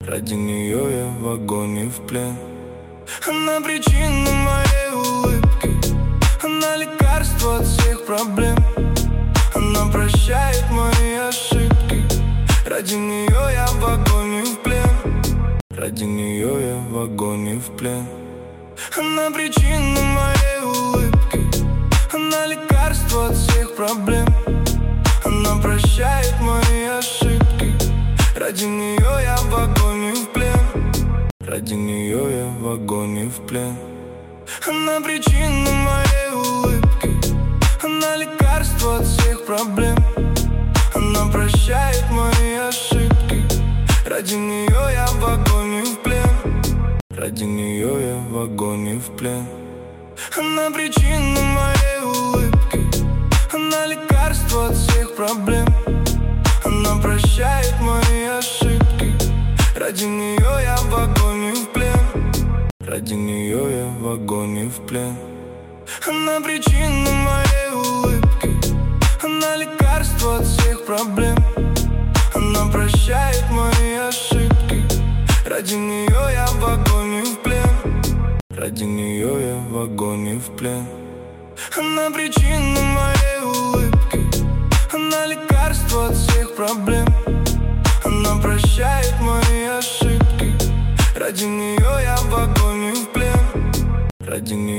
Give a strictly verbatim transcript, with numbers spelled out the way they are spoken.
Ради нее я в огонь и в плен. Она причина моей улыбки, она лекарство от всех проблем. Она прощает мои ошибки. Ради нее я в огонь и в плен. Ради нее я в огонь и в плен. Она причина моей улыбки, она лекарство от всех проблем. Она прощает мои ошибки. Ради нее я в огонь и в плен. Ради нее я в огонь и в плен. Она причина моей улыбки, она лекарство от всех проблем. Она прощает мои ошибки. Ради нее я в огонь и в плен. Ради нее я в огонь и в плен. Она причина моей улыбки, она лекарство от всех проблем. Она прощает мои ошибки. Ради нее я в огонь и в плен. Ради нее я в огонь и в плен. Она причина моей улыбки, она лекарство от всех проблем. Она прощает мои ошибки. Ради нее я в огонь и в плен. Ради нее я в огонь и в плен. Она причина моей улыбки, она лекарство от всех проблем. Она прощает мои ошибки. Ради нее я в огонь и в плен. Ради нее